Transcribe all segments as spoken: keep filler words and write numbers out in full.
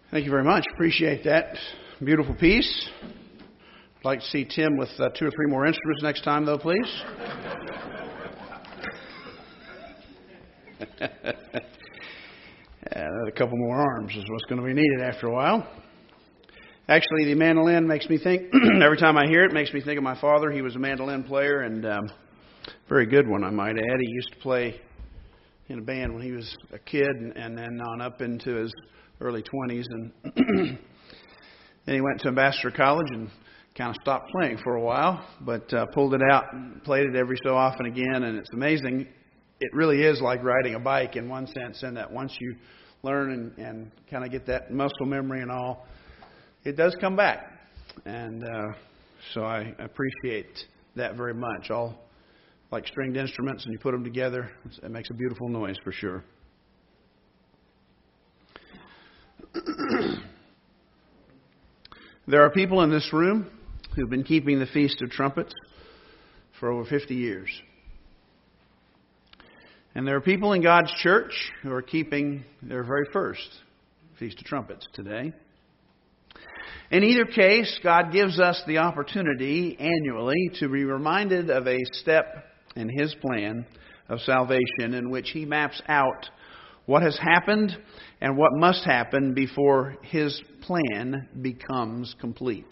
Thank you very much. Appreciate that. Beautiful piece. I'd like to see Tim with uh, two or three more instruments next time, though, please. Yeah, a couple more arms is what's going to be needed after a while. Actually, the mandolin makes me think, every time I hear it, makes me think of my father. He was a mandolin player, and um, very good one, I might add. He used to play in a band when he was a kid, and, and then on up into his early twenties. And then he went to Ambassador College and kind of stopped playing for a while, but uh, pulled it out and played it every so often again, and it's amazing. It really is like riding a bike in one sense, in that once you learn and, and kind of get that muscle memory and all, it does come back. And uh, so I appreciate that very much. All like stringed instruments, and you put them together, it makes a beautiful noise for sure. There are people in this room who've been keeping the Feast of Trumpets for over fifty years. And there are people in God's church who are keeping their very first Feast of Trumpets today. In either case, God gives us the opportunity annually to be reminded of a step in His plan of salvation in which He maps out what has happened and what must happen before His plan becomes complete.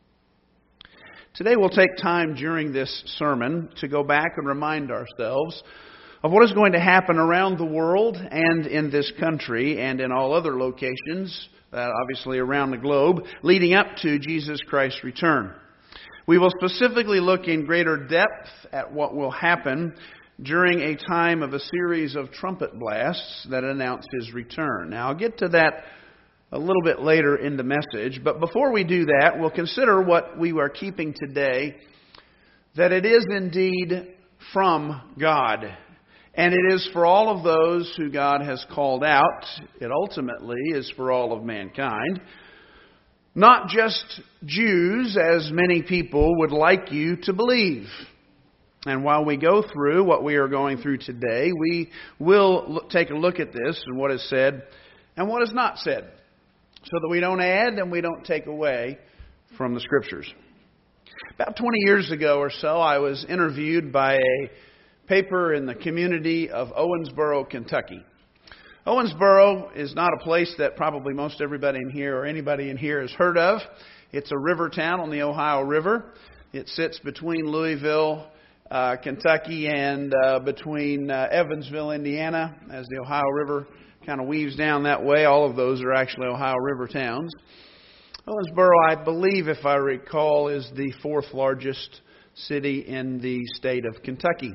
Today we'll take time during this sermon to go back and remind ourselves of what is going to happen around the world and in this country and in all other locations, uh, obviously around the globe, leading up to Jesus Christ's return. We will specifically look in greater depth at what will happen during a time of a series of trumpet blasts that announce His return. Now, I'll get to that a little bit later in the message, but before we do that, we'll consider what we are keeping today, that it is indeed from God. And it is for all of those who God has called out. It ultimately is for all of mankind. Not just Jews, as many people would like you to believe. And while we go through what we are going through today, we will look, take a look at this and what is said and what is not said, so that we don't add and we don't take away from the Scriptures. About twenty years ago or so, I was interviewed by a paper in the community of Owensboro, Kentucky. Owensboro is not a place that probably most everybody in here or anybody in here has heard of. It's a river town on the Ohio River. It sits between Louisville, uh, Kentucky, and uh, between uh, Evansville, Indiana, as the Ohio River kind of weaves down that way. All of those are actually Ohio River towns. Owensboro, I believe, if I recall, is the fourth largest city in the state of Kentucky.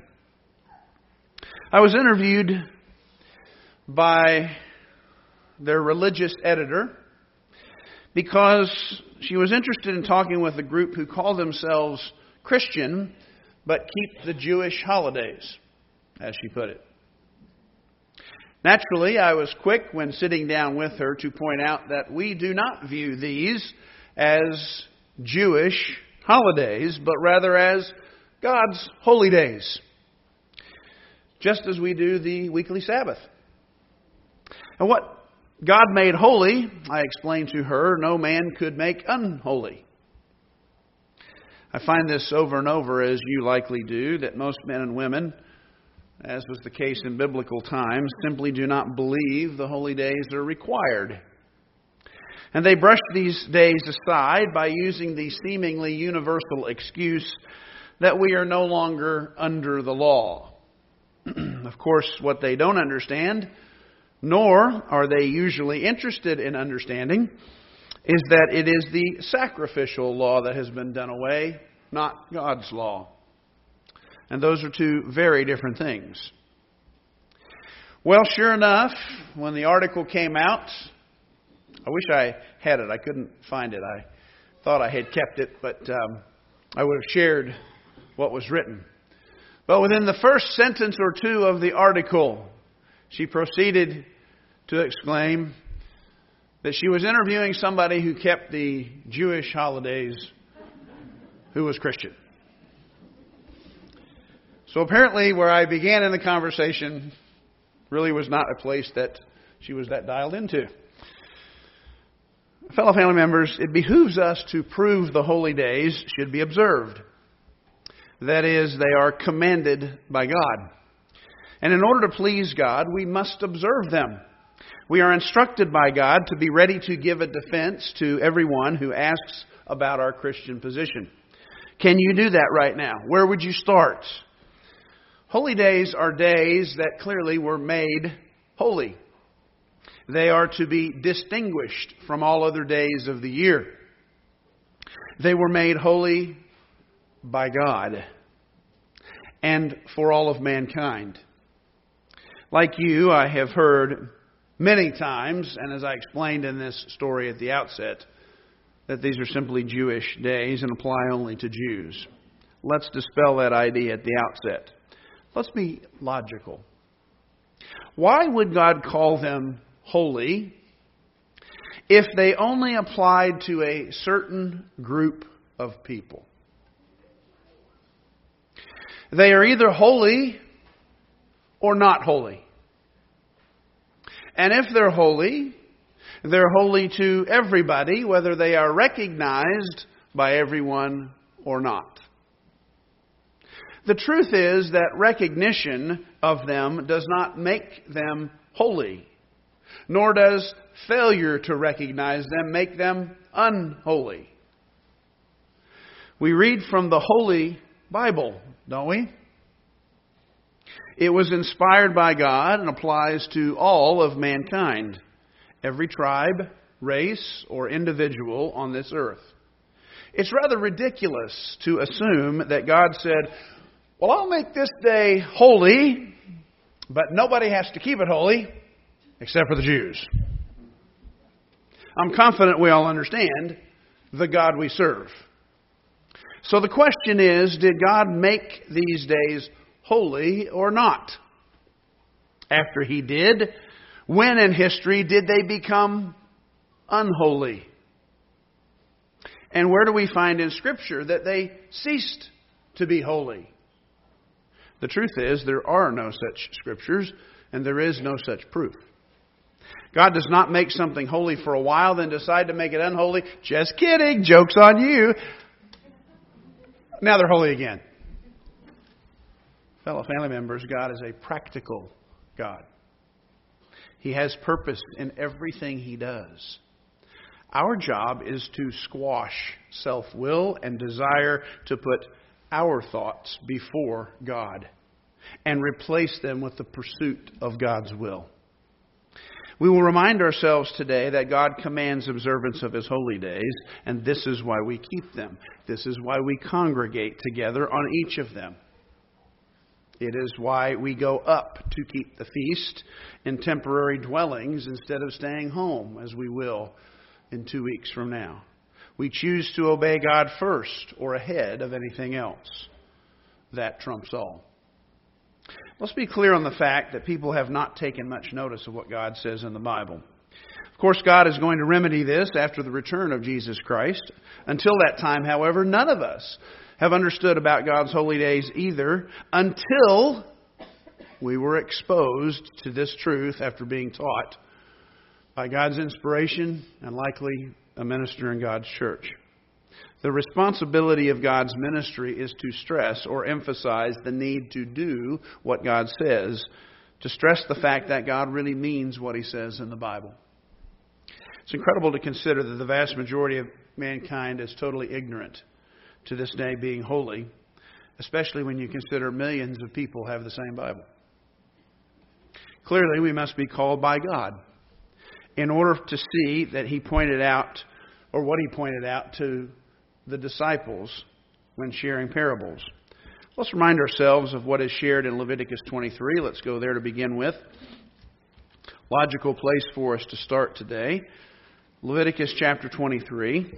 I was interviewed by their religious editor because she was interested in talking with a group who call themselves Christian but keep the Jewish holidays, as she put it. Naturally, I was quick when sitting down with her to point out that we do not view these as Jewish holidays, but rather as God's holy days, just as we do the weekly Sabbath. And what God made holy, I explained to her, no man could make unholy. I find this over and over, as you likely do, that most men and women, as was the case in biblical times, simply do not believe the holy days are required. And they brush these days aside by using the seemingly universal excuse that we are no longer under the law. Of course, what they don't understand, nor are they usually interested in understanding, is that it is the sacrificial law that has been done away, not God's law. And those are two very different things. Well, sure enough, when the article came out, I wish I had it. I couldn't find it. I thought I had kept it, but um, I would have shared what was written. But within the first sentence or two of the article, she proceeded to exclaim that she was interviewing somebody who kept the Jewish holidays who was Christian. So apparently where I began in the conversation really was not a place that she was that dialed into. Fellow family members, it behooves us to prove the holy days should be observed. That is, they are commanded by God. And in order to please God, we must observe them. We are instructed by God to be ready to give a defense to everyone who asks about our Christian position. Can you do that right now? Where would you start? Holy days are days that clearly were made holy. They are to be distinguished from all other days of the year. They were made holy by God and for all of mankind. Like you, I have heard many times, and as I explained in this story at the outset, that these are simply Jewish days and apply only to Jews. Let's dispel that idea at the outset. Let's be logical. Why would God call them holy if they only applied to a certain group of people? They are either holy or not holy. And if they're holy, they're holy to everybody, whether they are recognized by everyone or not. The truth is that recognition of them does not make them holy, nor does failure to recognize them make them unholy. We read from the Holy Bible, don't we? It was inspired by God and applies to all of mankind, every tribe, race, or individual on this earth. It's rather ridiculous to assume that God said, well, I'll make this day holy, but nobody has to keep it holy except for the Jews. I'm confident we all understand the God we serve. So the question is, did God make these days holy or not? After He did, when in history did they become unholy? And where do we find in Scripture that they ceased to be holy? The truth is, there are no such Scriptures, and there is no such proof. God does not make something holy for a while, then decide to make it unholy. Just kidding. Joke's on you. Now they're holy again. Fellow family members, God is a practical God. He has purpose in everything He does. Our job is to squash self-will and desire to put our thoughts before God and replace them with the pursuit of God's will. We will remind ourselves today that God commands observance of His holy days, and this is why we keep them. This is why we congregate together on each of them. It is why we go up to keep the feast in temporary dwellings instead of staying home, as we will in two weeks from now. We choose to obey God first or ahead of anything else. That trumps all. Let's be clear on the fact that people have not taken much notice of what God says in the Bible. Of course, God is going to remedy this after the return of Jesus Christ. Until that time, however, none of us have understood about God's holy days either until we were exposed to this truth after being taught by God's inspiration and likely a minister in God's church. The responsibility of God's ministry is to stress or emphasize the need to do what God says, to stress the fact that God really means what He says in the Bible. It's incredible to consider that the vast majority of mankind is totally ignorant to this day being holy, especially when you consider millions of people have the same Bible. Clearly, we must be called by God in order to see that He pointed out, or what He pointed out to the disciples when sharing parables. Let's remind ourselves of what is shared in Leviticus twenty-three. Let's go there to begin with. Logical place for us to start today. Leviticus chapter twenty-three.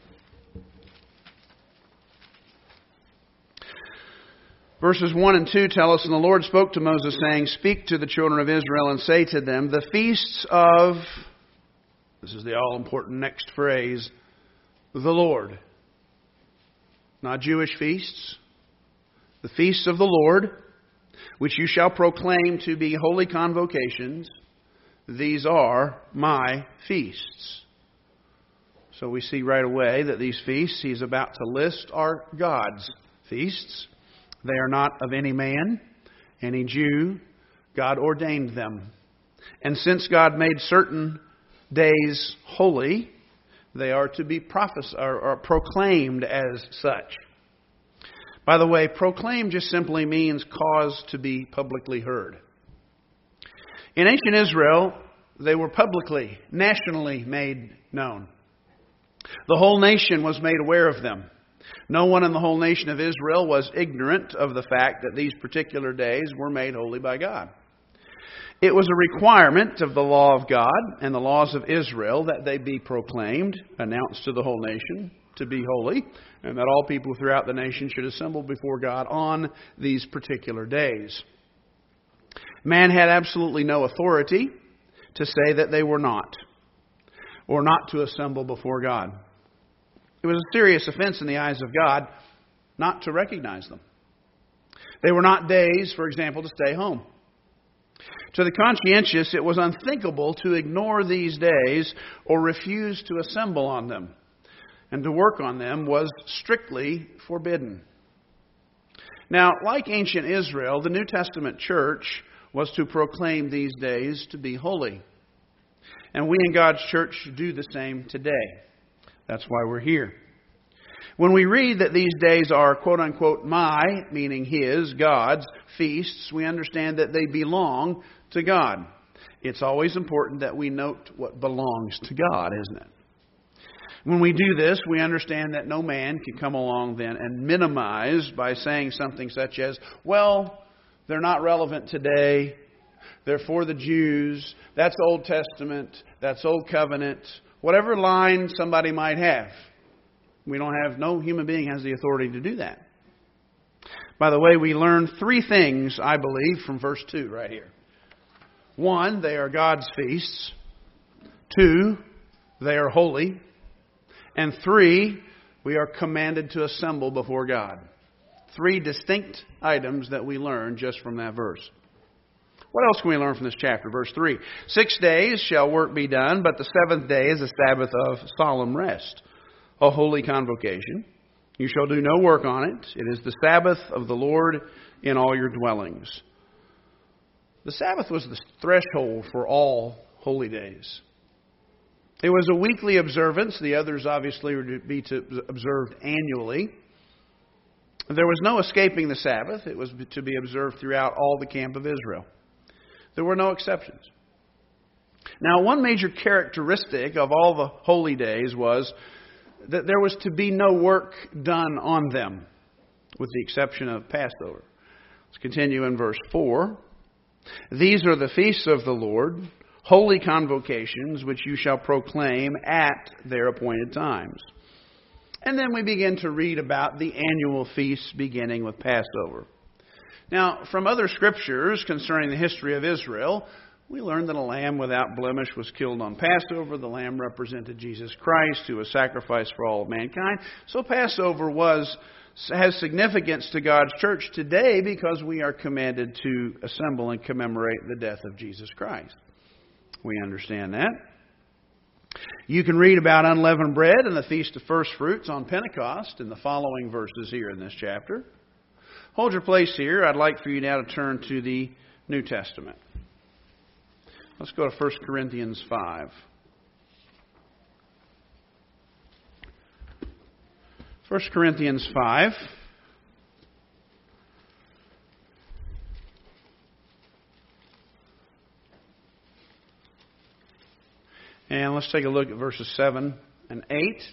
Verses one and two tell us, and the Lord spoke to Moses, saying, speak to the children of Israel and say to them, the feasts of, this is the all-important next phrase, the Lord. Not Jewish feasts. The feasts of the Lord, which you shall proclaim to be holy convocations, these are my feasts. So we see right away that these feasts he's about to list are God's feasts. They are not of any man, any Jew. God ordained them. And since God made certain days holy, they are to be prophes- or, or proclaimed as such. By the way, proclaim just simply means cause to be publicly heard. In ancient Israel, they were publicly, nationally made known. The whole nation was made aware of them. No one in the whole nation of Israel was ignorant of the fact that these particular days were made holy by God. It was a requirement of the law of God and the laws of Israel that they be proclaimed, announced to the whole nation to be holy, and that all people throughout the nation should assemble before God on these particular days. Man had absolutely no authority to say that they were not, or not to assemble before God. It was a serious offense in the eyes of God not to recognize them. They were not days, for example, to stay home. To the conscientious, it was unthinkable to ignore these days or refuse to assemble on them. And to work on them was strictly forbidden. Now, like ancient Israel, the New Testament church was to proclaim these days to be holy. And we in God's church do the same today. That's why we're here. When we read that these days are, quote-unquote, my, meaning His, God's, feasts, we understand that they belong to God. It's always important that we note what belongs to God, isn't it? When we do this, we understand that no man can come along then and minimize by saying something such as, well, they're not relevant today. They're for the Jews. That's Old Testament. That's Old Covenant. Whatever line somebody might have. We don't have, no human being has the authority to do that. By the way, we learn three things, I believe, from verse two right here. One, they are God's feasts. Two, they are holy. And three, we are commanded to assemble before God. Three distinct items that we learn just from that verse. What else can we learn from this chapter? Verse three. Six days shall work be done, but the seventh day is a Sabbath of solemn rest, a holy convocation. You shall do no work on it. It is the Sabbath of the Lord in all your dwellings. The Sabbath was the threshold for all holy days. It was a weekly observance. The others obviously were to be to observed annually. There was no escaping the Sabbath. It was to be observed throughout all the camp of Israel. There were no exceptions. Now, one major characteristic of all the holy days was that there was to be no work done on them, with the exception of Passover. Let's continue in verse four. These are the feasts of the Lord, holy convocations, which you shall proclaim at their appointed times. And then we begin to read about the annual feasts beginning with Passover. Now, from other scriptures concerning the history of Israel, we learn that a lamb without blemish was killed on Passover. The lamb represented Jesus Christ, who was sacrificed for all of mankind. So Passover was has significance to God's church today because we are commanded to assemble and commemorate the death of Jesus Christ. We understand that. You can read about unleavened bread and the Feast of First Fruits on Pentecost in the following verses here in this chapter. Hold your place here. I'd like for you now to turn to the New Testament. Let's go to First Corinthians five. First Corinthians five. And let's take a look at verses seven and eight.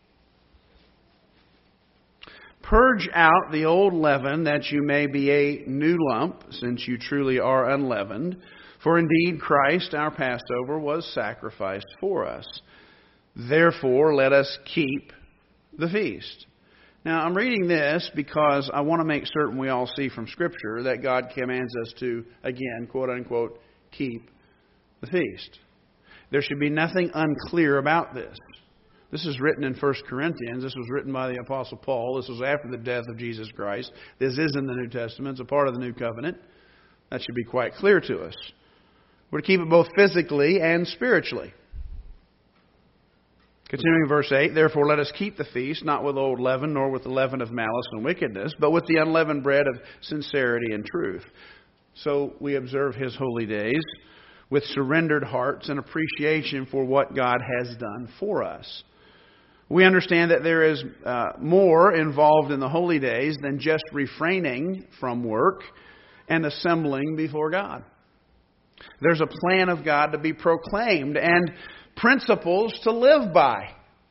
Purge out the old leaven, that you may be a new lump, since you truly are unleavened. For indeed Christ, our Passover, was sacrificed for us. Therefore, let us keep the feast. Now, I'm reading this because I want to make certain we all see from Scripture that God commands us to, again, quote unquote, keep the feast. There should be nothing unclear about this. This is written in First Corinthians. This was written by the Apostle Paul. This was after the death of Jesus Christ. This is in the New Testament. It's a part of the New Covenant. That should be quite clear to us. We're to keep it both physically and spiritually. Continuing verse eight, therefore let us keep the feast, not with old leaven, nor with the leaven of malice and wickedness, but with the unleavened bread of sincerity and truth. So we observe His holy days with surrendered hearts and appreciation for what God has done for us. We understand that there is uh, more involved in the holy days than just refraining from work and assembling before God. There's a plan of God to be proclaimed and principles to live by.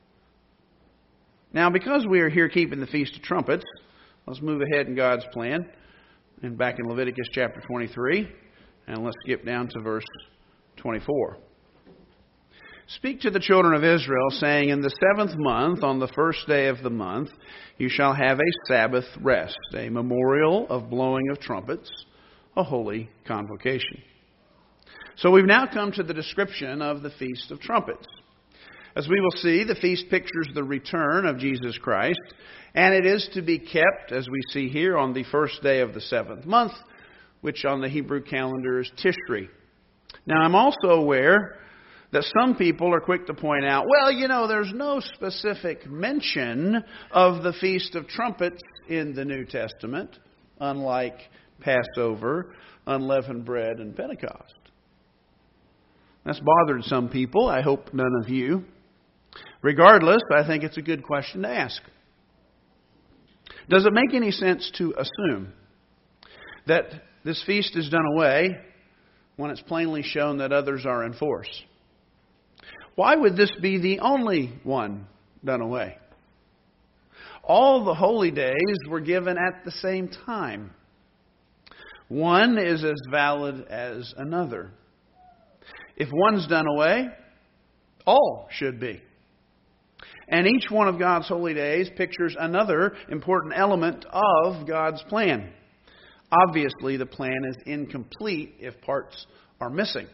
Now, because we are here keeping the Feast of Trumpets, let's move ahead in God's plan. And back in Leviticus chapter twenty-three, and let's skip down to verse twenty-four. Speak to the children of Israel, saying, in the seventh month, on the first day of the month, you shall have a Sabbath rest, a memorial of blowing of trumpets, a holy convocation. So we've now come to the description of the Feast of Trumpets. As we will see, the feast pictures the return of Jesus Christ, and it is to be kept, as we see here, on the first day of the seventh month, which on the Hebrew calendar is Tishri. Now, I'm also aware that some people are quick to point out, well, you know, there's no specific mention of the Feast of Trumpets in the New Testament, unlike Passover, unleavened bread, and Pentecost. That's bothered some people. I hope none of you. Regardless, I think it's a good question to ask. Does it make any sense to assume that this feast is done away when it's plainly shown that others are in force? Why would this be the only one done away? All the holy days were given at the same time. One is as valid as another. If one's done away, all should be. And each one of God's holy days pictures another important element of God's plan. Obviously, the plan is incomplete if parts are missing.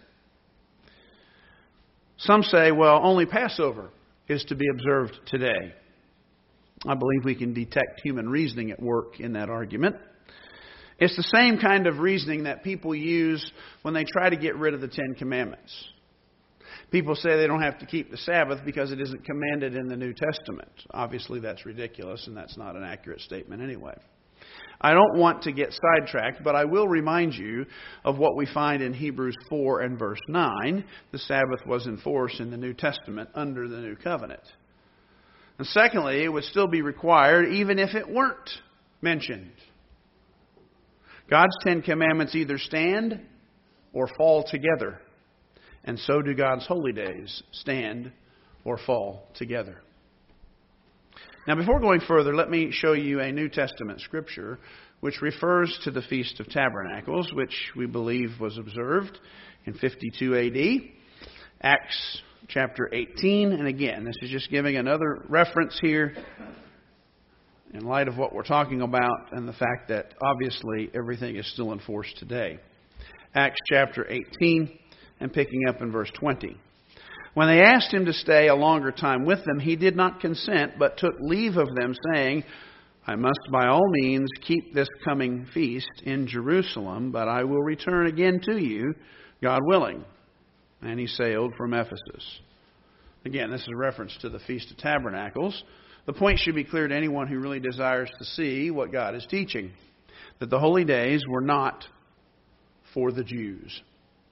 Some say, well, only Passover is to be observed today. I believe we can detect human reasoning at work in that argument. It's the same kind of reasoning that people use when they try to get rid of the Ten Commandments. People say they don't have to keep the Sabbath because it isn't commanded in the New Testament. Obviously, that's ridiculous, and that's not an accurate statement anyway. I don't want to get sidetracked, but I will remind you of what we find in Hebrews four and verse nine. The Sabbath was in force in the New Testament under the New Covenant. And secondly, it would still be required even if it weren't mentioned. God's Ten Commandments either stand or fall together. And so do God's holy days stand or fall together. Now, before going further, let me show you a New Testament scripture which refers to the Feast of Tabernacles, which we believe was observed in fifty-two A D. Acts chapter eighteen. And again, this is just giving another reference here in light of what we're talking about and the fact that obviously everything is still in force today. Acts chapter eighteen and picking up in verse twenty. When they asked him to stay a longer time with them, he did not consent, but took leave of them, saying, I must by all means keep this coming feast in Jerusalem, but I will return again to you, God willing. And he sailed from Ephesus. Again, this is a reference to the Feast of Tabernacles. The point should be clear to anyone who really desires to see what God is teaching, that the holy days were not for the Jews.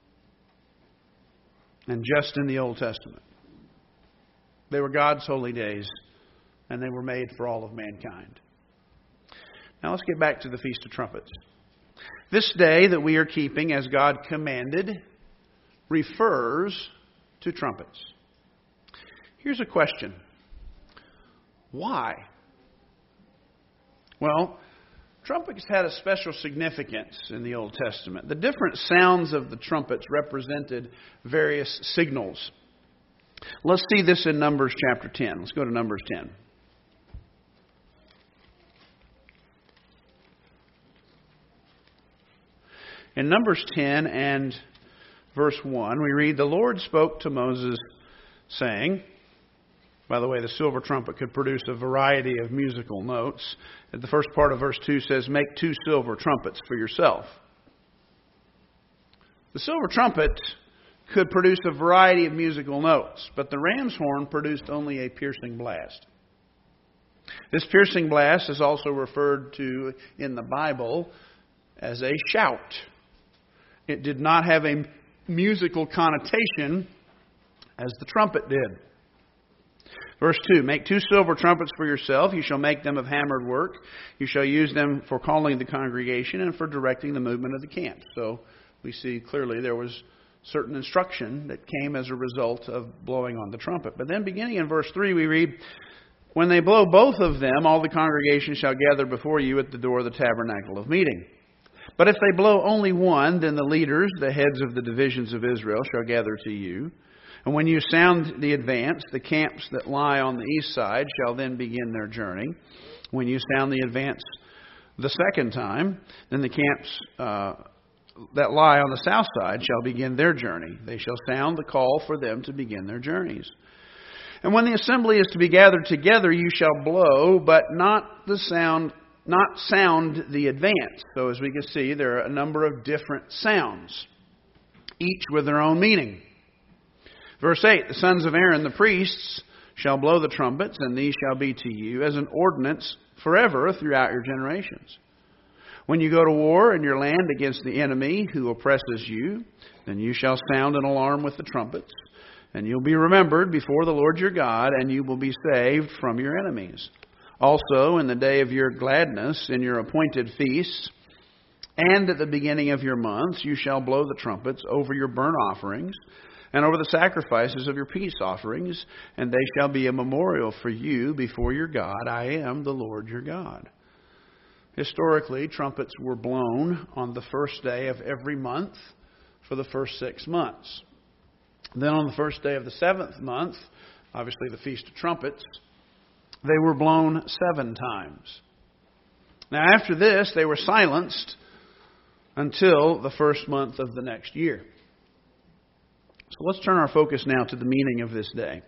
And just in the Old Testament. They were God's holy days, and they were made for all of mankind. Now let's get back to the Feast of Trumpets. This day that we are keeping as God commanded refers to trumpets. Here's a question. Why? Well, trumpets had a special significance in the Old Testament. The different sounds of the trumpets represented various signals. Let's see this in Numbers chapter ten. Let's go to Numbers ten. In Numbers ten and verse one, we read, The Lord spoke to Moses, saying... By the way, the silver trumpet could produce a variety of musical notes. The first part of verse two says, Make two silver trumpets for yourself. The silver trumpet could produce a variety of musical notes, but the ram's horn produced only a piercing blast. This piercing blast is also referred to in the Bible as a shout. It did not have a musical connotation as the trumpet did. Verse two, make two silver trumpets for yourself. You shall make them of hammered work. You shall use them for calling the congregation and for directing the movement of the camp. So we see clearly there was certain instruction that came as a result of blowing on the trumpet. But then beginning in verse three we read, when they blow both of them, all the congregation shall gather before you at the door of the tabernacle of meeting. But if they blow only one, then the leaders, the heads of the divisions of Israel, shall gather to you. And when you sound the advance, the camps that lie on the east side shall then begin their journey. When you sound the advance the second time, then the camps uh, that lie on the south side shall begin their journey. They shall sound the call for them to begin their journeys. And when the assembly is to be gathered together, you shall blow, but not the sound, not sound the advance. So as we can see, there are a number of different sounds, each with their own meaning. Verse eight, the sons of Aaron, the priests, shall blow the trumpets, and these shall be to you as an ordinance forever throughout your generations. When you go to war in your land against the enemy who oppresses you, then you shall sound an alarm with the trumpets, and you'll be remembered before the Lord your God, and you will be saved from your enemies. Also, in the day of your gladness, in your appointed feasts, and at the beginning of your months, you shall blow the trumpets over your burnt offerings, and over the sacrifices of your peace offerings, and they shall be a memorial for you before your God. I am the Lord your God. Historically, trumpets were blown on the first day of every month for the first six months. Then on the first day of the seventh month, obviously the Feast of Trumpets, they were blown seven times. Now after this, they were silenced until the first month of the next year. So let's turn our focus now to the meaning of this day.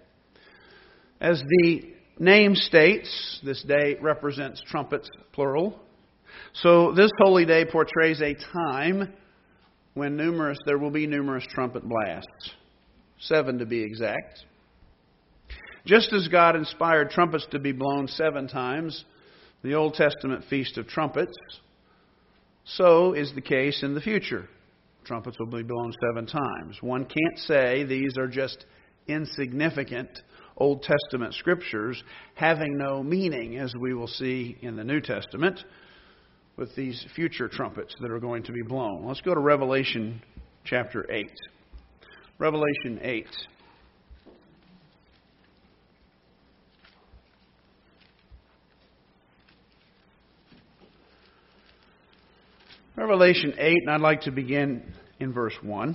As the name states, this day represents trumpets, plural. So this holy day portrays a time when numerous there will be numerous trumpet blasts. Seven to be exact. Just as God inspired trumpets to be blown seven times, the Old Testament Feast of Trumpets, so is the case in the future. Trumpets will be blown seven times. One can't say these are just insignificant Old Testament scriptures having no meaning, as we will see in the New Testament with these future trumpets that are going to be blown. Let's go to Revelation chapter eight. Revelation eight. Revelation eight, and I'd like to begin in verse one.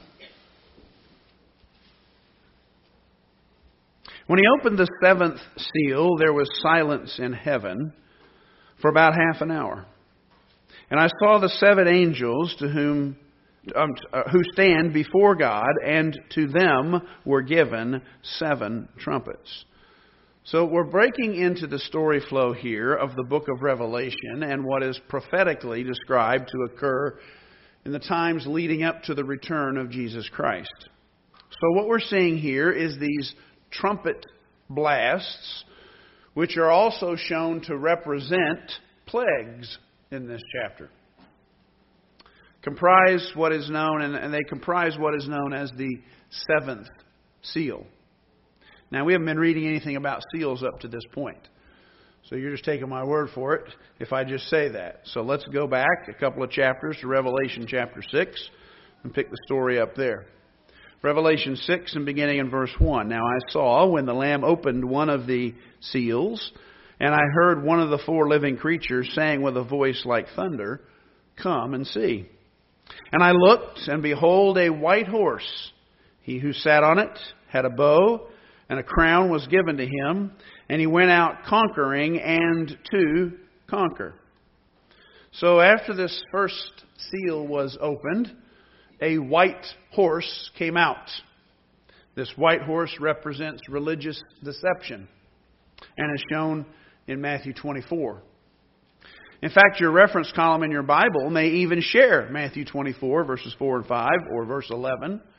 When he opened the seventh seal, there was silence in heaven for about half an hour. And I saw the seven angels to whom um, uh, who stand before God, and to them were given seven trumpets. So we're breaking into the story flow here of the book of Revelation and what is prophetically described to occur in the times leading up to the return of Jesus Christ. So what we're seeing here is these trumpet blasts, which are also shown to represent plagues in this chapter. Comprise what is known, and they comprise what is known as the seventh seal. Now, we haven't been reading anything about seals up to this point. So you're just taking my word for it if I just say that. So let's go back a couple of chapters to Revelation chapter six and pick the story up there. Revelation six and beginning in verse one. Now I saw when the Lamb opened one of the seals, and I heard one of the four living creatures saying with a voice like thunder, "Come and see." And I looked, and behold, a white horse. He who sat on it had a bow, and a crown was given to him, and he went out conquering and to conquer. So after this first seal was opened, a white horse came out. This white horse represents religious deception and is shown in Matthew twenty-four. In fact, your reference column in your Bible may even share Matthew twenty-four, verses four and five, or verse eleven,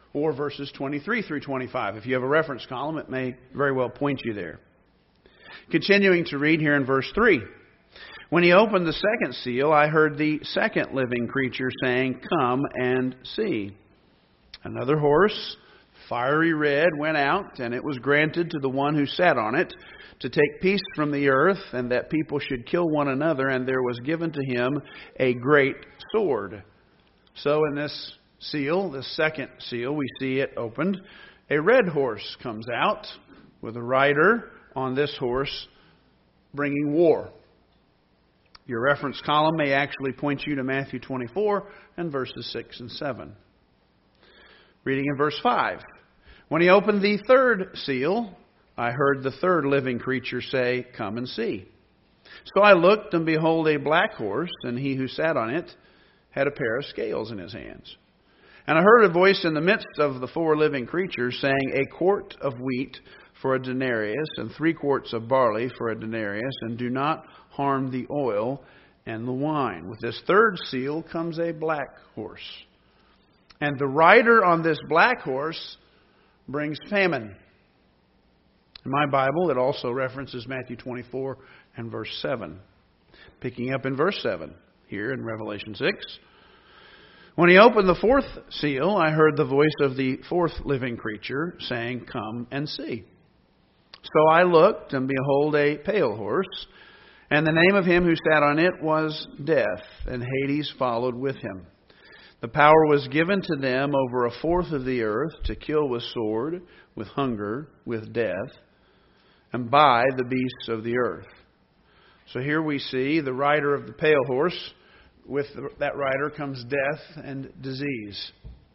or verses twenty-three through twenty-five. If you have a reference column, it may very well point you there. Continuing to read here in verse three. When he opened the second seal, I heard the second living creature saying, "Come and see." Another horse, fiery red, went out, and it was granted to the one who sat on it to take peace from the earth, and that people should kill one another, and there was given to him a great sword. So in this seal, the second seal, we see it opened. A red horse comes out with a rider on this horse bringing war. Your reference column may actually point you to Matthew twenty-four and verses six and seven. Reading in verse five. When he opened the third seal, I heard the third living creature say, "Come and see." So I looked, and behold, a black horse, and he who sat on it had a pair of scales in his hands. And I heard a voice in the midst of the four living creatures saying, "A quart of wheat for a denarius, and three quarts of barley for a denarius, and do not harm the oil and the wine." With this third seal comes a black horse. And the rider on this black horse brings famine. In my Bible, it also references Matthew twenty-four and verse seven. Picking up in verse seven, here in Revelation six. When he opened the fourth seal, I heard the voice of the fourth living creature saying, "Come and see." So I looked, and behold, a pale horse, and the name of him who sat on it was Death, and Hades followed with him. The power was given to them over a fourth of the earth to kill with sword, with hunger, with death, and by the beasts of the earth. So here we see the rider of the pale horse. With that rider comes death and disease.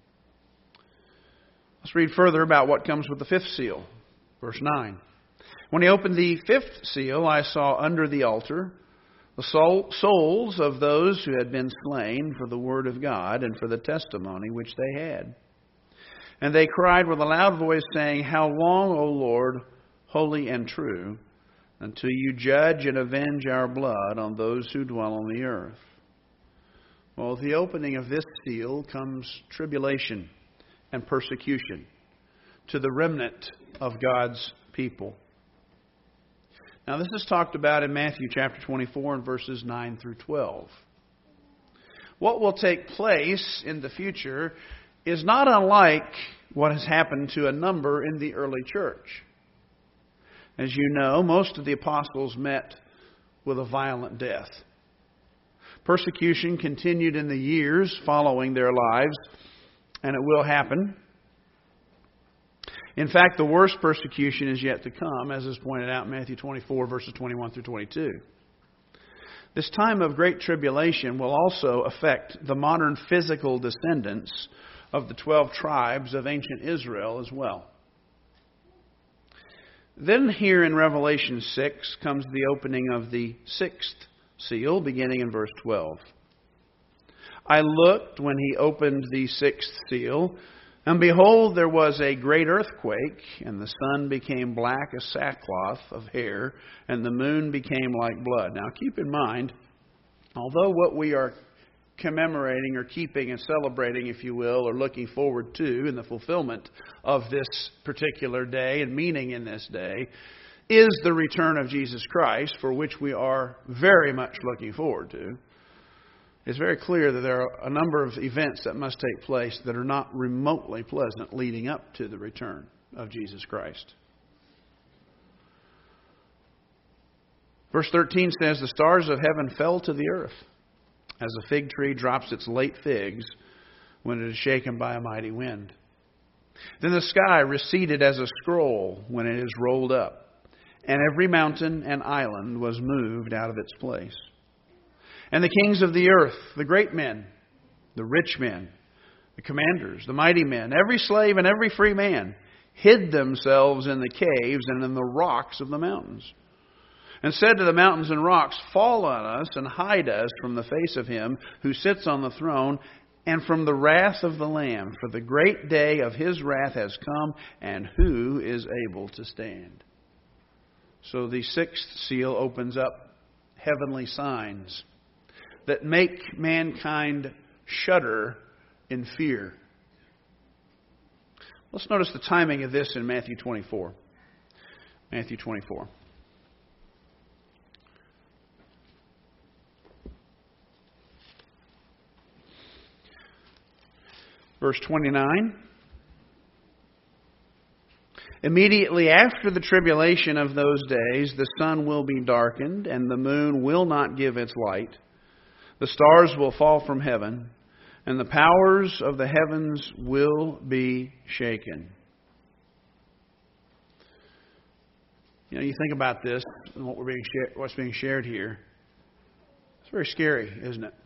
Let's read further about what comes with the fifth seal. Verse nine. When he opened the fifth seal, I saw under the altar the soul, souls of those who had been slain for the word of God and for the testimony which they had. And they cried with a loud voice, saying, "How long, O Lord, holy and true, until you judge and avenge our blood on those who dwell on the earth?" Well, with the opening of this seal comes tribulation and persecution to the remnant of God's people. Now, this is talked about in Matthew chapter twenty-four and verses nine through twelve. What will take place in the future is not unlike what has happened to a number in the early church. As you know, most of the apostles met with a violent death. Persecution continued in the years following their lives, and it will happen. In fact, the worst persecution is yet to come, as is pointed out in Matthew twenty-four, verses twenty-one through twenty-two. This time of great tribulation will also affect the modern physical descendants of the twelve tribes of ancient Israel as well. Then here in Revelation six comes the opening of the sixth seal, beginning in verse twelve. I looked when he opened the sixth seal, and behold, there was a great earthquake, and the sun became black as sackcloth of hair, and the moon became like blood. Now keep in mind, although what we are commemorating or keeping and celebrating, if you will, or looking forward to in the fulfillment of this particular day and meaning in this day, is the return of Jesus Christ, for which we are very much looking forward to, it's very clear that there are a number of events that must take place that are not remotely pleasant leading up to the return of Jesus Christ. Verse thirteen says, "The stars of heaven fell to the earth, as a fig tree drops its late figs when it is shaken by a mighty wind. Then the sky receded as a scroll when it is rolled up, and every mountain and island was moved out of its place. And the kings of the earth, the great men, the rich men, the commanders, the mighty men, every slave and every free man, hid themselves in the caves and in the rocks of the mountains, and said to the mountains and rocks, 'Fall on us and hide us from the face of him who sits on the throne and from the wrath of the Lamb, for the great day of his wrath has come, and who is able to stand?'" So the sixth seal opens up heavenly signs that make mankind shudder in fear. Let's notice the timing of this in Matthew twenty-four. Matthew twenty-four. Verse twenty-nine. Immediately after the tribulation of those days, the sun will be darkened, and the moon will not give its light. The stars will fall from heaven, and the powers of the heavens will be shaken. You know, you think about this and what we're being shared, what's being shared here. It's very scary, isn't it?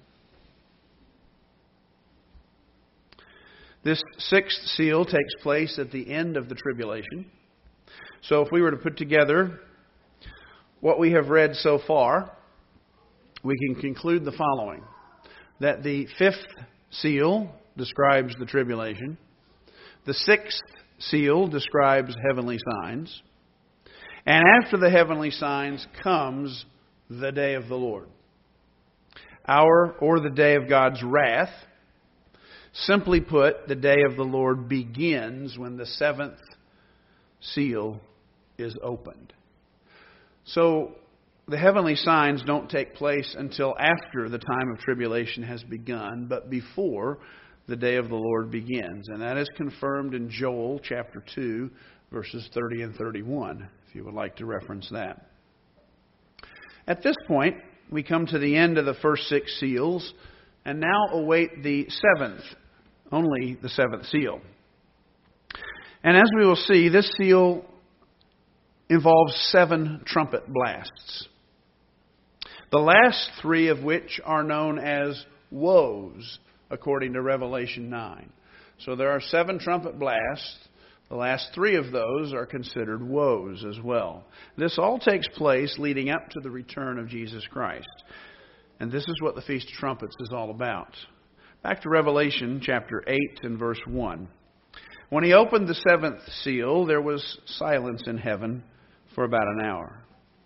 This sixth seal takes place at the end of the tribulation. So if we were to put together what we have read so far, we can conclude the following. That the fifth seal describes the tribulation. The sixth seal describes heavenly signs. And after the heavenly signs comes the day of the Lord. Our, or the day of God's wrath. Simply put, the day of the Lord begins when the seventh seal is opened. So, the heavenly signs don't take place until after the time of tribulation has begun, but before the day of the Lord begins. And that is confirmed in Joel chapter two, verses thirty and thirty-one, if you would like to reference that. At this point, we come to the end of the first six seals, and now await the seventh, only the seventh seal. And as we will see, this seal involves seven trumpet blasts. The last three of which are known as woes, according to Revelation nine. So there are seven trumpet blasts. The last three of those are considered woes as well. This all takes place leading up to the return of Jesus Christ. And this is what the Feast of Trumpets is all about. Back to Revelation chapter eight and verse one. When he opened the seventh seal, there was silence in heaven for about an hour.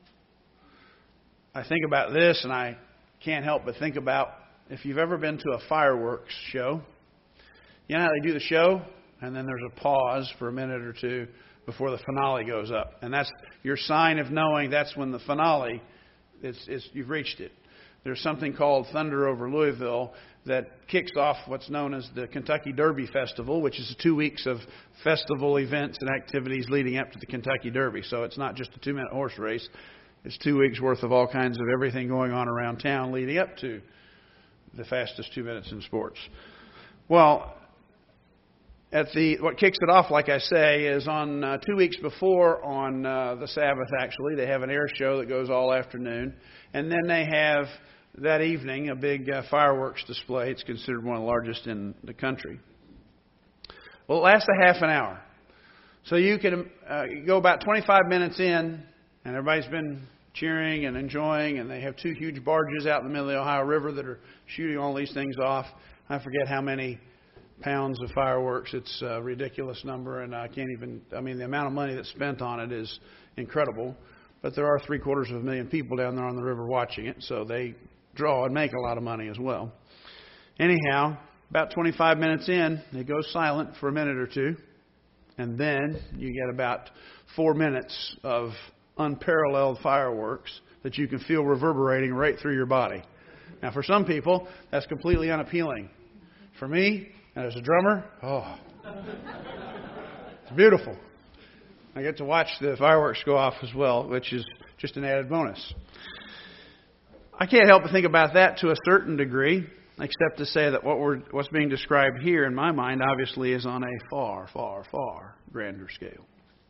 I think about this and I can't help but think about if you've ever been to a fireworks show. You know how they do the show and then there's a pause for a minute or two before the finale goes up. And that's your sign of knowing that's when the finale, is, is you've reached it. There's something called Thunder Over Louisville that kicks off what's known as the Kentucky Derby Festival, which is two weeks of festival events and activities leading up to the Kentucky Derby. So it's not just a two-minute horse race. It's two weeks worth of all kinds of everything going on around town leading up to the fastest two minutes in sports. Well, at the what kicks it off, like I say, is on uh, two weeks before, on uh, the Sabbath, actually. They have an air show that goes all afternoon. And then they have, that evening, a big uh, fireworks display. It's considered one of the largest in the country. Well, it lasts a half an hour. So you can uh, go about twenty-five minutes in, and everybody's been cheering and enjoying, and they have two huge barges out in the middle of the Ohio River that are shooting all these things off. I forget how many pounds of fireworks. It's a ridiculous number, and I can't even, I mean, the amount of money that's spent on it is incredible. But there are three quarters of a million people down there on the river watching it, so they draw and make a lot of money as well. Anyhow, about twenty-five minutes in, it goes silent for a minute or two, and then you get about four minutes of unparalleled fireworks that you can feel reverberating right through your body. Now, for some people, that's completely unappealing. For me, and as a drummer, oh, it's beautiful. I get to watch the fireworks go off as well, which is just an added bonus. I can't help but think about that to a certain degree, except to say that what we're, what's being described here, in my mind, obviously is on a far, far, far grander scale.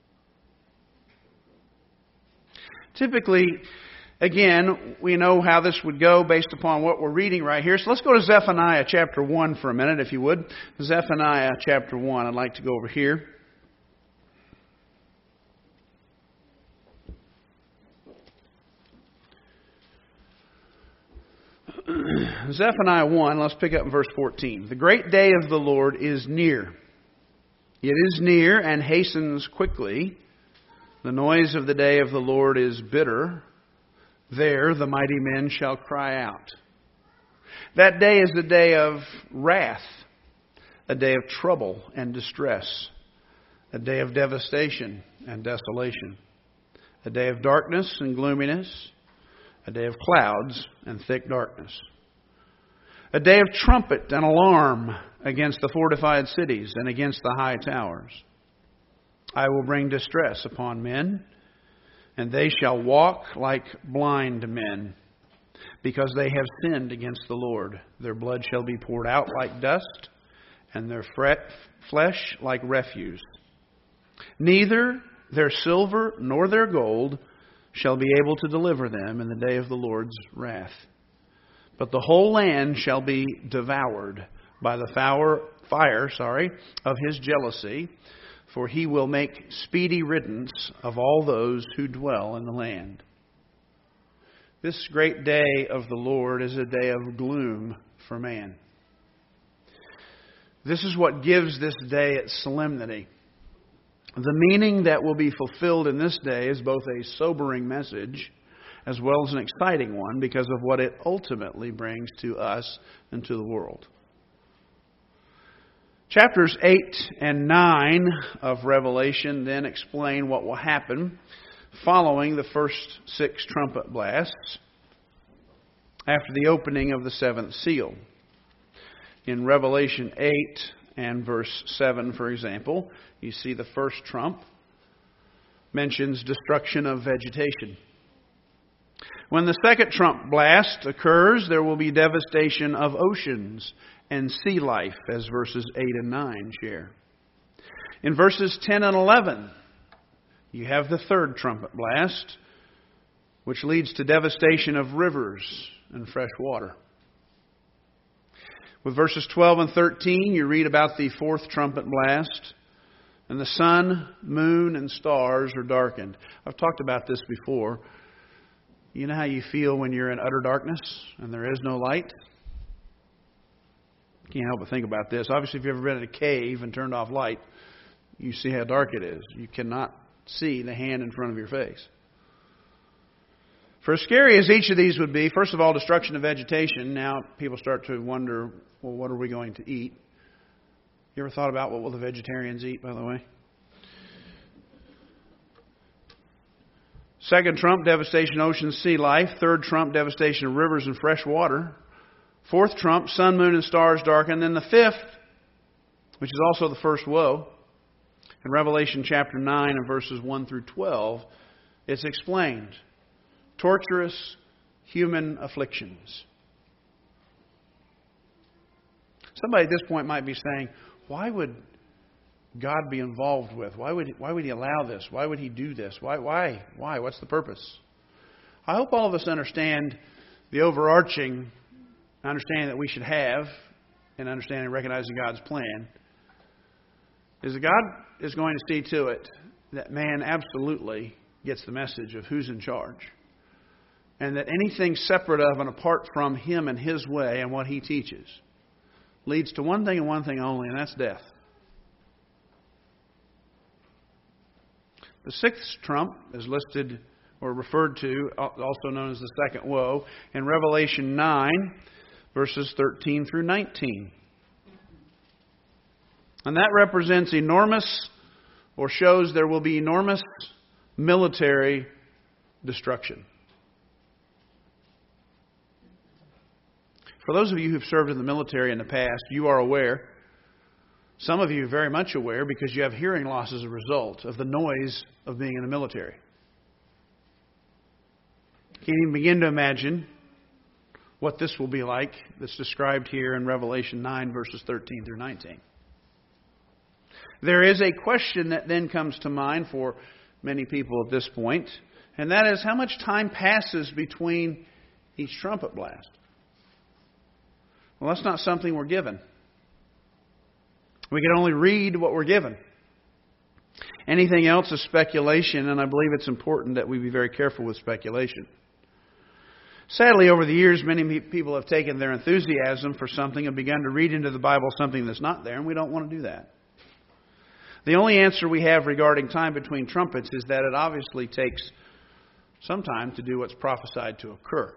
Typically, again, we know how this would go based upon what we're reading right here. So let's go to Zephaniah chapter one for a minute, if you would. Zephaniah chapter one. I'd like to go over here. Zephaniah one, let's pick up in verse fourteen. The great day of the Lord is near. It is near and hastens quickly. The noise of the day of the Lord is bitter. There the mighty men shall cry out. That day is a day of wrath, a day of trouble and distress, a day of devastation and desolation, a day of darkness and gloominess, a day of clouds and thick darkness, a day of trumpet and alarm against the fortified cities and against the high towers. I will bring distress upon men, and they shall walk like blind men, because they have sinned against the Lord. Their blood shall be poured out like dust, and their flesh like refuse. Neither their silver nor their gold shall be able to deliver them in the day of the Lord's wrath. But the whole land shall be devoured by the fire, fire, sorry, of his jealousy, for he will make speedy riddance of all those who dwell in the land. This great day of the Lord is a day of gloom for man. This is what gives this day its solemnity. The meaning that will be fulfilled in this day is both a sobering message as well as an exciting one because of what it ultimately brings to us and to the world. Chapters eight and nine of Revelation then explain what will happen following the first six trumpet blasts after the opening of the seventh seal. In Revelation eight and verse seven, for example, you see the first trump mentions destruction of vegetation. When the second trump blast occurs, there will be devastation of oceans and sea life, as verses eight and nine share. In verses ten and eleven, you have the third trumpet blast, which leads to devastation of rivers and fresh water. With verses twelve and thirteen, you read about the fourth trumpet blast, and the sun, moon, and stars are darkened. I've talked about this before. You know how you feel when you're in utter darkness and there is no light? Can't help but think about this. Obviously, if you've ever been in a cave and turned off light, you see how dark it is. You cannot see the hand in front of your face. For as scary as each of these would be, first of all, destruction of vegetation. Now people start to wonder, well, what are we going to eat? You ever thought about what will the vegetarians eat, by the way? Second trump, devastation, ocean, sea life. Third trump, devastation of rivers and fresh water. Fourth trump, sun, moon, and stars darken. Then the fifth, which is also the first woe, in Revelation chapter nine and verses one through twelve, it's explained. Torturous human afflictions. Somebody at this point might be saying, why would God be involved with? Why would why would He allow this? Why would He do this? Why? Why? Why? What's the purpose? I hope all of us understand the overarching understanding that we should have in understanding and recognizing God's plan is that God is going to see to it that man absolutely gets the message of who's in charge. And that anything separate of and apart from Him and His way and what He teaches leads to one thing and one thing only, and that's death. The sixth trump is listed or referred to, also known as the second woe, in Revelation nine, verses thirteen through nineteen. And that represents enormous, or shows there will be enormous military destruction. For those of you who've served in the military in the past, you are aware, some of you are very much aware, because you have hearing loss as a result of the noise of being in the military. Can't even begin to imagine what this will be like that's described here in Revelation nine, verses thirteen through nineteen. There is a question that then comes to mind for many people at this point, and that is how much time passes between each trumpet blast? Well, that's not something we're given. We can only read what we're given. Anything else is speculation, and I believe it's important that we be very careful with speculation. Sadly, over the years, many people have taken their enthusiasm for something and begun to read into the Bible something that's not there, and we don't want to do that. The only answer we have regarding time between trumpets is that it obviously takes some time to do what's prophesied to occur.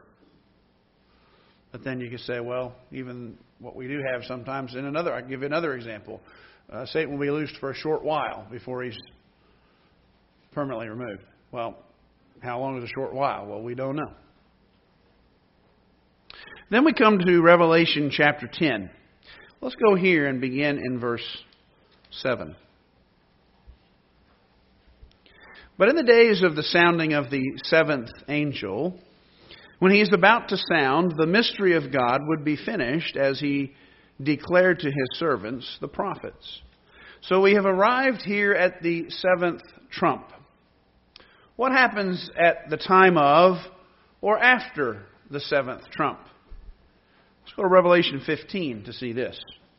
But then you can say, well, even what we do have sometimes in another, I'll give you another example. uh, Satan will be loosed for a short while before he's permanently removed. Well, how long is a short while? Well, we don't know. Then we come to Revelation chapter ten. Let's go here and begin in verse seven. But in the days of the sounding of the seventh angel, when he is about to sound, the mystery of God would be finished, as he declared to his servants, the prophets. So we have arrived here at the seventh trump. What happens at the time of or after the seventh trump? Let's go to Revelation fifteen to see this.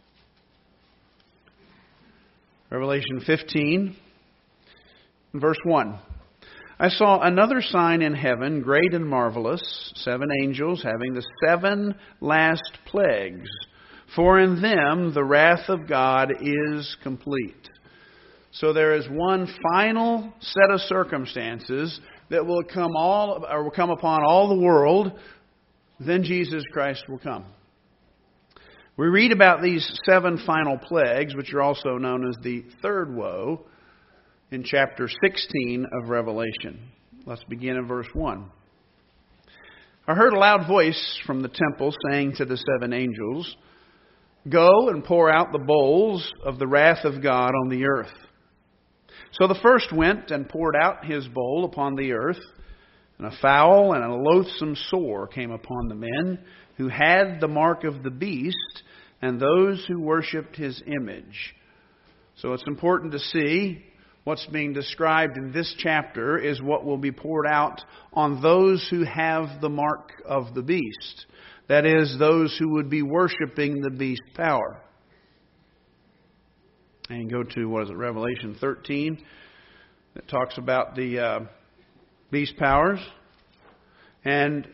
Revelation fifteen, verse one. I saw another sign in heaven, great and marvelous, seven angels having the seven last plagues. For in them the wrath of God is complete. So there is one final set of circumstances that will come all or will come upon all the world. Then Jesus Christ will come. We read about these seven final plagues, which are also known as the third woe, in chapter sixteen of Revelation. Let's begin in verse one. I heard a loud voice from the temple saying to the seven angels, Go and pour out the bowls of the wrath of God on the earth. So the first went and poured out his bowl upon the earth, and a foul and a loathsome sore came upon the men who had the mark of the beast and those who worshipped his image. So it's important to see what's being described in this chapter is what will be poured out on those who have the mark of the beast. That is, those who would be worshiping the beast power. And go to, what is it, Revelation thirteen, that talks about the uh, beast powers. And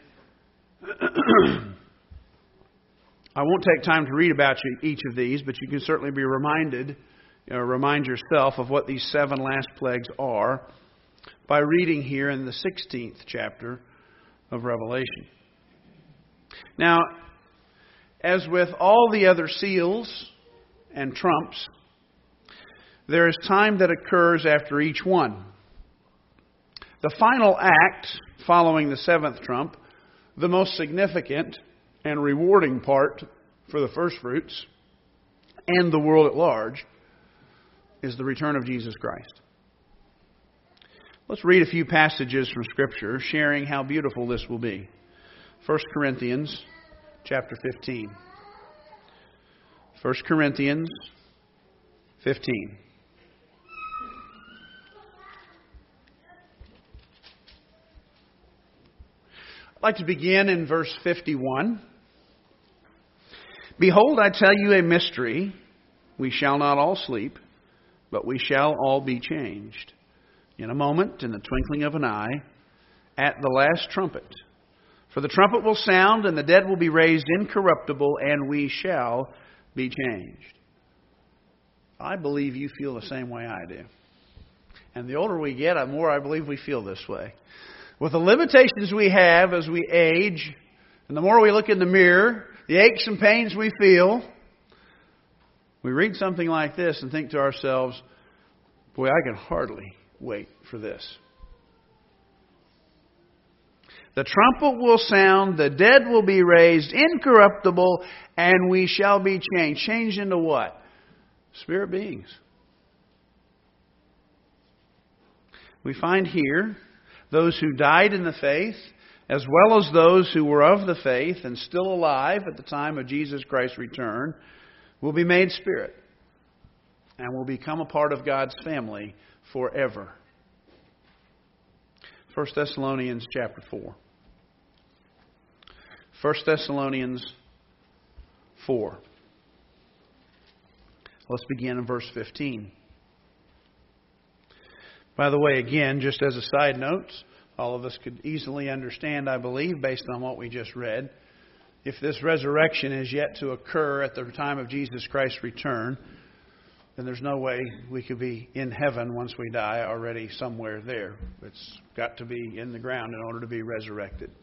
I won't take time to read about you each of these, but you can certainly be reminded, you know, remind yourself of what these seven last plagues are by reading here in the sixteenth chapter of Revelation. Now, as with all the other seals and trumps, there is time that occurs after each one. The final act following the seventh trump, the most significant and rewarding part for the first fruits and the world at large, is the return of Jesus Christ. Let's read a few passages from Scripture sharing how beautiful this will be. First Corinthians chapter fifteen. First Corinthians fifteen. I'd like to begin in verse fifty-one. Behold, I tell you a mystery. We shall not all sleep, but we shall all be changed. In a moment, in the twinkling of an eye, at the last trumpet. For the trumpet will sound, and the dead will be raised incorruptible, and we shall be changed. I believe you feel the same way I do. And the older we get, the more I believe we feel this way. With the limitations we have as we age, and the more we look in the mirror, the aches and pains we feel, we read something like this and think to ourselves, boy, I can hardly wait for this. The trumpet will sound, the dead will be raised incorruptible, and we shall be changed. Changed into what? Spirit beings. We find here those who died in the faith, as well as those who were of the faith and still alive at the time of Jesus Christ's return, will be made spirit and will become a part of God's family forever. First Thessalonians chapter four. First Thessalonians four. Let's begin in verse fifteen. By the way, again, just as a side note, all of us could easily understand, I believe, based on what we just read, if this resurrection is yet to occur at the time of Jesus Christ's return, then there's no way we could be in heaven once we die already somewhere there. It's got to be in the ground in order to be resurrected.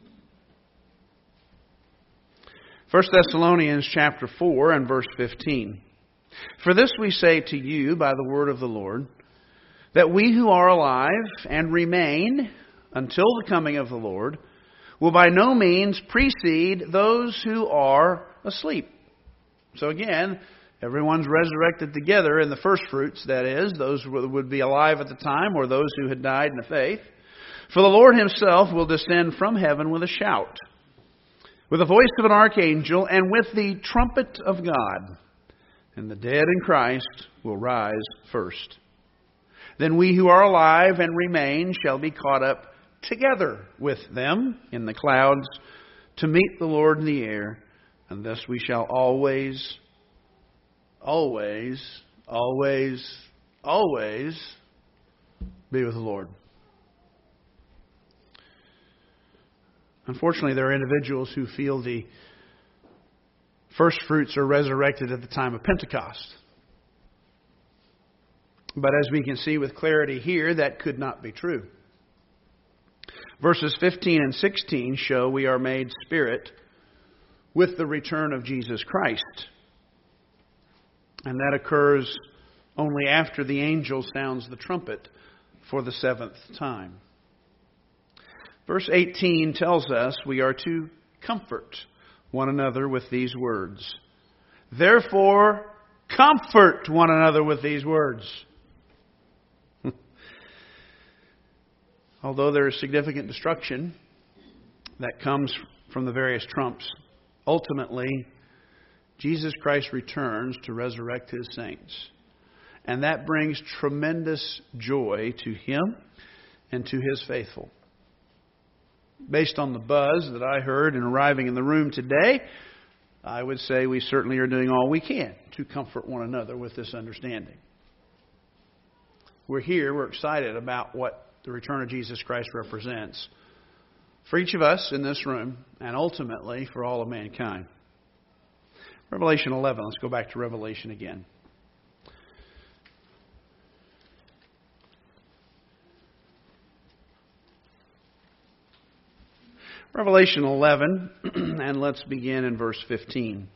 First Thessalonians chapter four and verse fifteen. For this we say to you by the word of the Lord, that we who are alive and remain until the coming of the Lord will by no means precede those who are asleep. So again, everyone's resurrected together in the first fruits, that is, those who would be alive at the time or those who had died in the faith. For the Lord himself will descend from heaven with a shout, with the voice of an archangel, and with the trumpet of God. And the dead in Christ will rise first. Then we who are alive and remain shall be caught up together with them in the clouds to meet the Lord in the air. And thus we shall always, always, always, always be with the Lord. Unfortunately, there are individuals who feel the first fruits are resurrected at the time of Pentecost. But as we can see with clarity here, that could not be true. Verses fifteen and sixteen show we are made spirit with the return of Jesus Christ. And that occurs only after the angel sounds the trumpet for the seventh time. Verse eighteen tells us we are to comfort one another with these words. Therefore, comfort one another with these words. Although there is significant destruction that comes from the various trumps, ultimately, Jesus Christ returns to resurrect his saints. And that brings tremendous joy to him and to his faithful. Based on the buzz that I heard in arriving in the room today, I would say we certainly are doing all we can to comfort one another with this understanding. We're here, we're excited about what the return of Jesus Christ represents for each of us in this room and ultimately for all of mankind. Revelation eleven, let's go back to Revelation again. Revelation eleven, and let's begin in verse fifteen.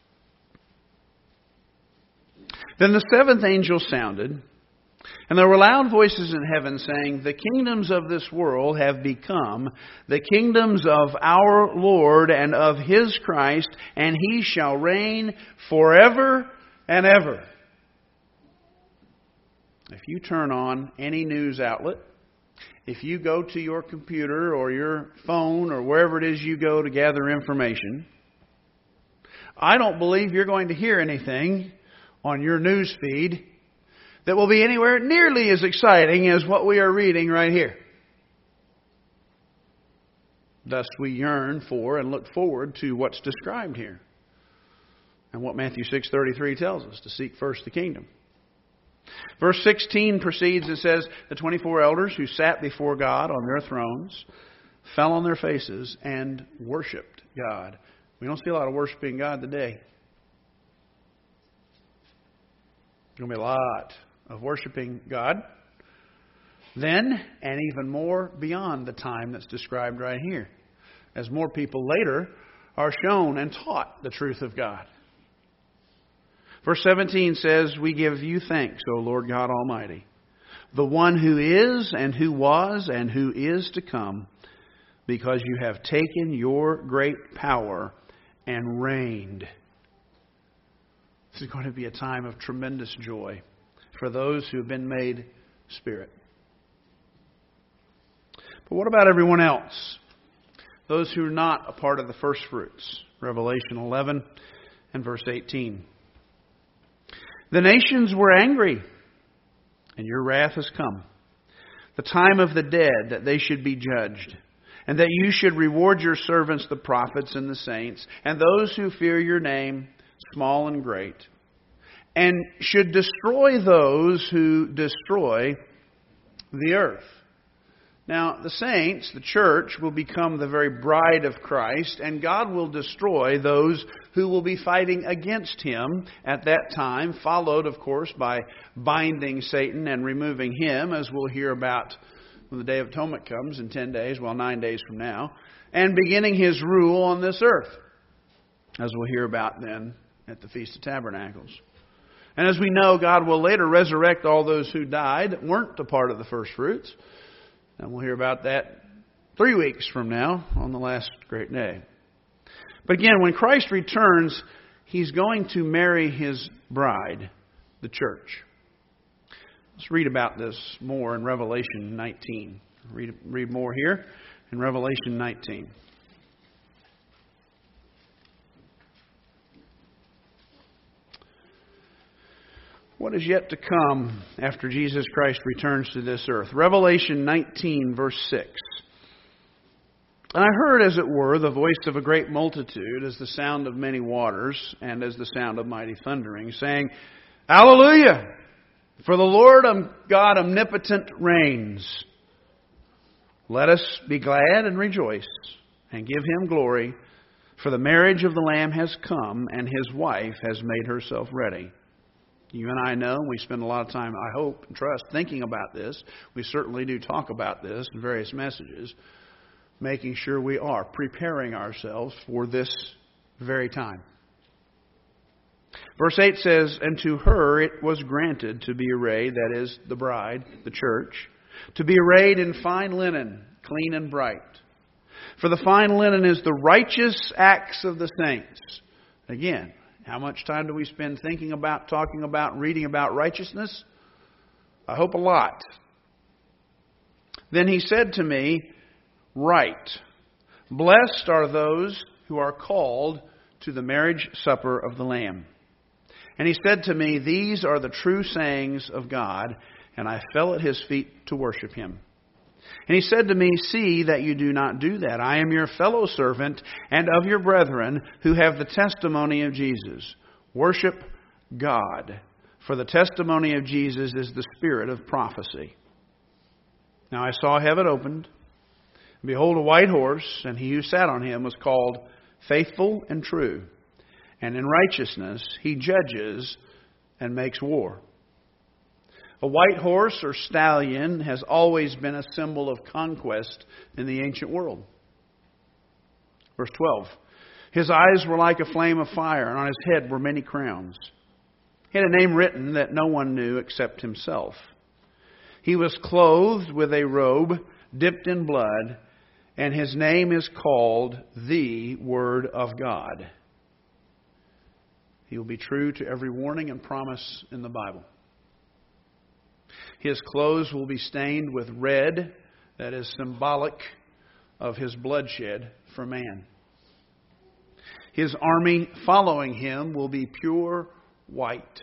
Then the seventh angel sounded, and there were loud voices in heaven saying, the kingdoms of this world have become the kingdoms of our Lord and of his Christ, and he shall reign forever and ever. If you turn on any news outlet, if you go to your computer or your phone or wherever it is you go to gather information, I don't believe you're going to hear anything on your news feed that will be anywhere nearly as exciting as what we are reading right here. Thus we yearn for and look forward to what's described here. And what Matthew six thirty-three tells us, to seek first the kingdom. Verse sixteen proceeds and says, the twenty-four elders who sat before God on their thrones fell on their faces and worshipped God. We don't see a lot of worshiping God today. There's going to be a lot of worshiping God then, and even more beyond the time that's described right here, as more people later are shown and taught the truth of God. Verse seventeen says, we give you thanks, O Lord God Almighty, the one who is and who was and who is to come, because you have taken your great power and reigned. This is going to be a time of tremendous joy for those who have been made spirit. But what about everyone else? Those who are not a part of the first fruits. Revelation eleven and verse eighteen. The nations were angry, and your wrath has come. The time of the dead, that they should be judged, and that you should reward your servants, the prophets and the saints, and those who fear your name, small and great, and should destroy those who destroy the earth. Now, the saints, the church, will become the very bride of Christ, and God will destroy those who will be fighting against Him at that time, followed, of course, by binding Satan and removing him, as we'll hear about when the Day of Atonement comes in ten days, well, nine days from now, and beginning His rule on this earth, as we'll hear about then at the Feast of Tabernacles. And as we know, God will later resurrect all those who died that weren't a part of the first fruits. And we'll hear about that three weeks from now on the last great day. But again, when Christ returns, He's going to marry His bride, the church. Let's read about this more in Revelation nineteen. Read, read more here in Revelation nineteen. What is yet to come after Jesus Christ returns to this earth? Revelation nineteen, verse six. And I heard, as it were, the voice of a great multitude, as the sound of many waters, and as the sound of mighty thundering, saying, Alleluia! For the Lord God omnipotent reigns. Let us be glad and rejoice, and give Him glory, for the marriage of the Lamb has come, and His wife has made herself ready. You and I know, we spend a lot of time, I hope and trust, thinking about this. We certainly do talk about this in various messages, making sure we are preparing ourselves for this very time. Verse eight says, And to her it was granted to be arrayed, that is, the bride, the church, to be arrayed in fine linen, clean and bright. For the fine linen is the righteous acts of the saints. Again, how much time do we spend thinking about, talking about, reading about righteousness? I hope a lot. Then He said to me, Write, blessed are those who are called to the marriage supper of the Lamb. And He said to me, These are the true sayings of God. And I fell at His feet to worship Him. And He said to me, See that you do not do that. I am your fellow servant and of your brethren who have the testimony of Jesus. Worship God, for the testimony of Jesus is the spirit of prophecy. Now I saw heaven opened. Behold, a white horse, and He who sat on him was called Faithful and True. And in righteousness He judges and makes war. A white horse or stallion has always been a symbol of conquest in the ancient world. Verse twelve. His eyes were like a flame of fire, and on His head were many crowns. He had a name written that no one knew except Himself. He was clothed with a robe dipped in blood, and His name is called the Word of God. He will be true to every warning and promise in the Bible. His clothes will be stained with red, that is symbolic of His bloodshed for man. His army following Him will be pure white.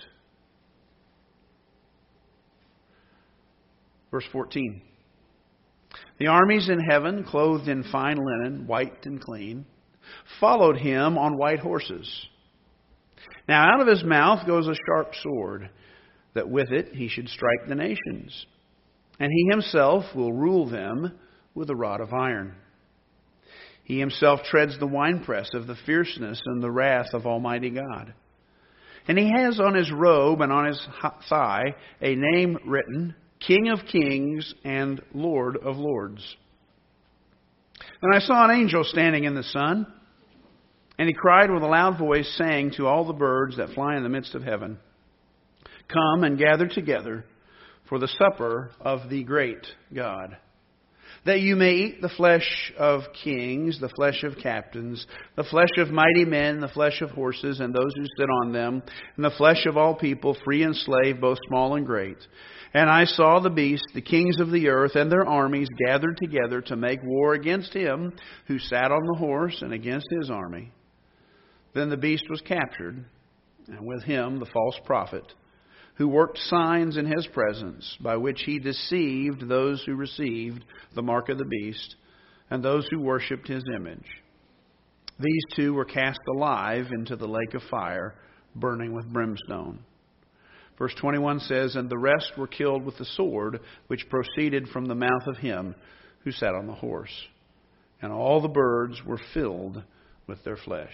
Verse fourteen. The armies in heaven, clothed in fine linen, white and clean, followed Him on white horses. Now out of His mouth goes a sharp sword, that with it He should strike the nations. And He Himself will rule them with a rod of iron. He Himself treads the winepress of the fierceness and the wrath of Almighty God. And He has on His robe and on His thigh a name written, King of Kings and Lord of Lords. And I saw an angel standing in the sun, and he cried with a loud voice, saying to all the birds that fly in the midst of heaven, Come and gather together for the supper of the great God, that you may eat the flesh of kings, the flesh of captains, the flesh of mighty men, the flesh of horses and those who sit on them, and the flesh of all people, free and slave, both small and great. And I saw the beast, the kings of the earth, and their armies gathered together to make war against Him who sat on the horse and against His army. Then the beast was captured, and with him the false prophet, who worked signs in His presence, by which he deceived those who received the mark of the beast, and those who worshipped His image. These two were cast alive into the lake of fire, burning with brimstone. Verse twenty-one says, And the rest were killed with the sword, which proceeded from the mouth of Him who sat on the horse. And all the birds were filled with their flesh.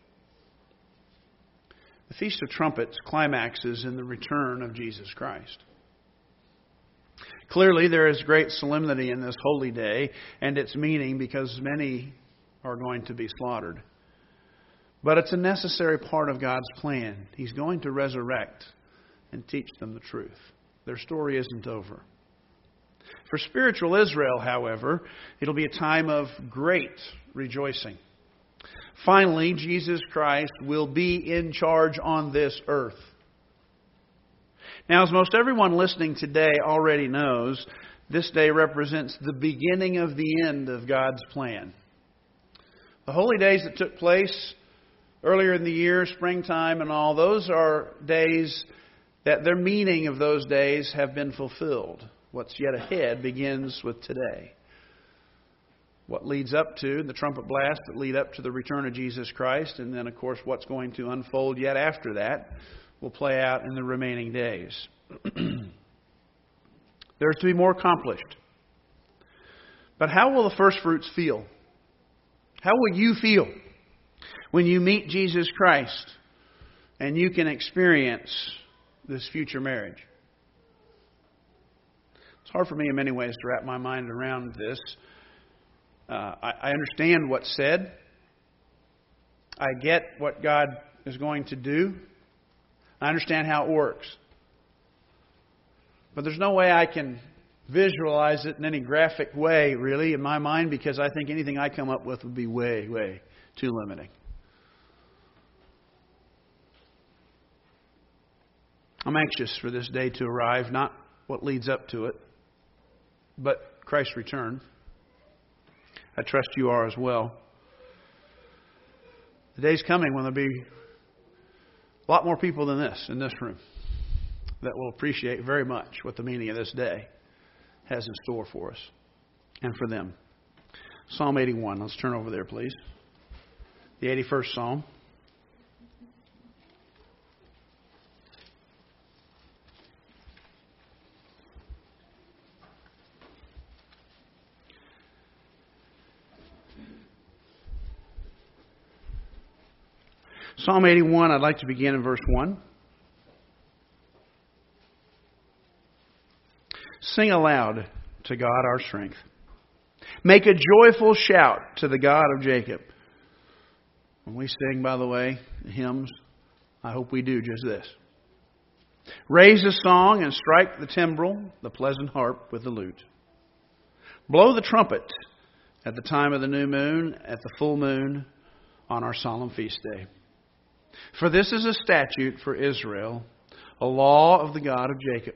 The Feast of Trumpets climaxes in the return of Jesus Christ. Clearly, there is great solemnity in this holy day and its meaning, because many are going to be slaughtered. But it's a necessary part of God's plan. He's going to resurrect and teach them the truth. Their story isn't over. For spiritual Israel, however, it'll be a time of great rejoicing. Finally, Jesus Christ will be in charge on this earth. Now, as most everyone listening today already knows, this day represents the beginning of the end of God's plan. The holy days that took place earlier in the year, springtime and all, those are days that their meaning of those days have been fulfilled. What's yet ahead begins with today. What leads up to the trumpet blast that lead up to the return of Jesus Christ, and then, of course, what's going to unfold yet after that will play out in the remaining days. There's to be more accomplished. But how will the first fruits feel? How will you feel when you meet Jesus Christ and you can experience this future marriage? It's hard for me in many ways to wrap my mind around this. Uh, I, I understand what's said. I get what God is going to do. I understand how it works. But there's no way I can visualize it in any graphic way, really, in my mind, because I think anything I come up with would be way, way too limiting. I'm anxious for this day to arrive, not what leads up to it, but Christ's return. I trust you are as well. The day's coming when there'll be a lot more people than this in this room that will appreciate very much what the meaning of this day has in store for us and for them. Psalm eighty-one. Let's turn over there, please. The eighty-first Psalm. Psalm eighty-one, I'd like to begin in verse one. Sing aloud to God our strength. Make a joyful shout to the God of Jacob. When we sing, by the way, hymns, I hope we do just this. Raise a song and strike the timbrel, the pleasant harp with the lute. Blow the trumpet at the time of the new moon, at the full moon, on our solemn feast day. For this is a statute for Israel, a law of the God of Jacob.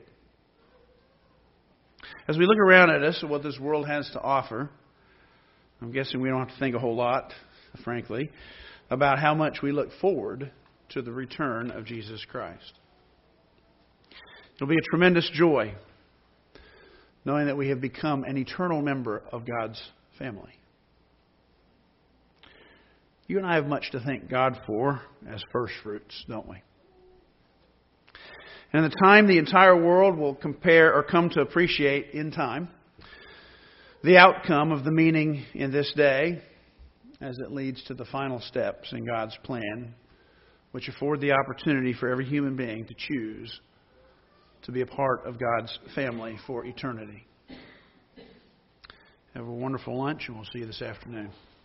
As we look around at us and what this world has to offer, I'm guessing we don't have to think a whole lot, frankly, about how much we look forward to the return of Jesus Christ. It'll be a tremendous joy knowing that we have become an eternal member of God's family. You and I have much to thank God for as first fruits, don't we? And in the time the entire world will compare or come to appreciate in time the outcome of the meaning in this day as it leads to the final steps in God's plan, which afford the opportunity for every human being to choose to be a part of God's family for eternity. Have a wonderful lunch, and we'll see you this afternoon.